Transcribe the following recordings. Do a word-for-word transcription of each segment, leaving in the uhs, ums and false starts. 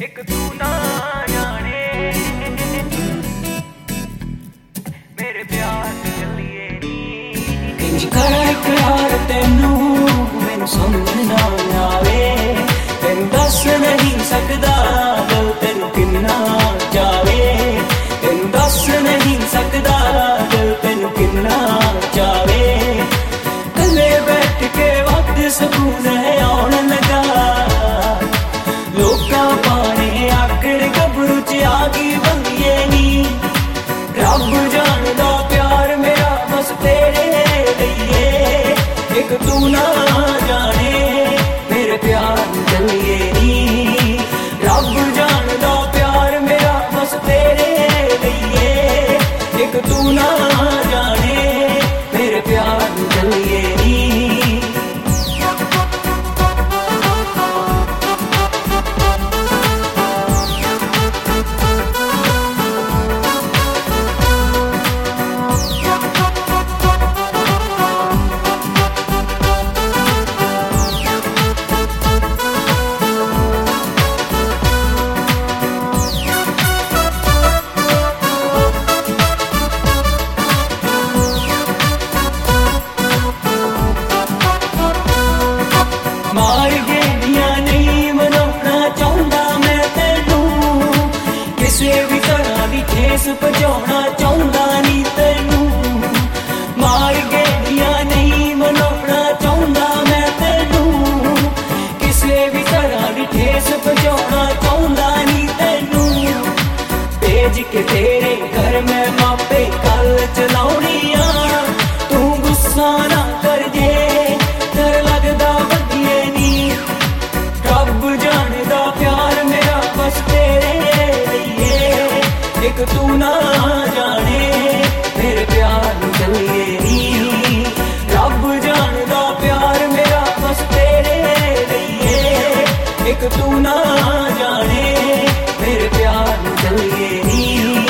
एक तू ना जाने मेरे प्यार से चलिए नी इंज कर इकरार तेनू मैनू समझ ना आवे तेनू दस नहीं सकदा दिल तेनू किन्ना चावे तेनू दस नहीं सकदा दिल तेनू किन्ना चावे कल्ले बैठ के वक्त सकून है आउण लगा लोकां पाने आखिर गबरू च आ गई बंदिए नी रब जानदा प्यार मेरा बस तेरे लिए एक तू ना जाने मेरे प्यार चलिए नी रब जानदा प्यार मेरा बस तेरे लिए एक तू ना जाने मेरे प्यार चलिए नी मार गेलियां नहीं मनाउणा चाहुंदा मैं तैनू किसे भी तरह दी ठेस पहुंचाउणा चाहुंदा नहीं तैनू मार गेलियां नहीं मनाउणा चाहुंदा मैं तैनू किसे भी तरह दी ठेस पहुंचाउणा चाहुंदा नहीं तैनू भेज के तेरे घर मैं मापे कल चलाउणियां तू गुस्सा ना कर जे डर लगदा बंदिए नी रब जानदा प्यार मेरा बस तेरे लिए एक तू ना जाने मेरे प्यार नूं चलिए नी रब जानदा प्यार मेरा बस तेरे लिए एक तू ना जाने मेरे प्यार नूं चलिए नी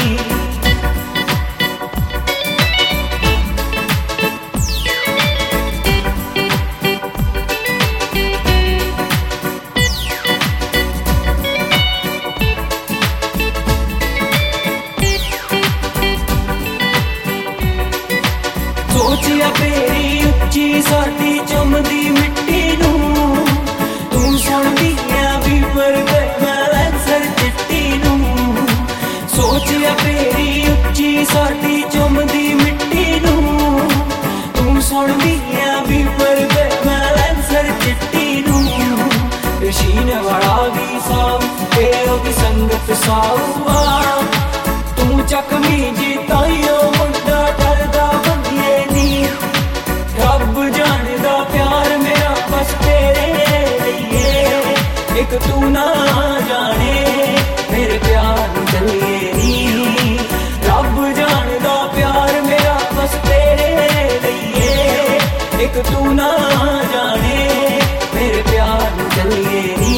सोचिया तेरी उच्ची साडी चमदी मिट्टी नूं तू सुणदी है भी पर मैं सर चिट्टी नूं सोचिया तेरी उच्ची साडी चमदी मिट्टी नूं तू सुणदी है भी पर मैं सर चिट्टी नूं रशीन वाला भी साव ते ओदी संगत सावा तू चकमी जी ताईओ मुंडा डरदा बंदिए नी रब जानदा प्यार मेरा बस तेरे लिए एक तू ना जाने मेरे प्यार नूं चलिए नी रब जानदा प्यार मेरा बस तेरे लिए एक तू ना जाने मेरे प्यार नूं चलिए नी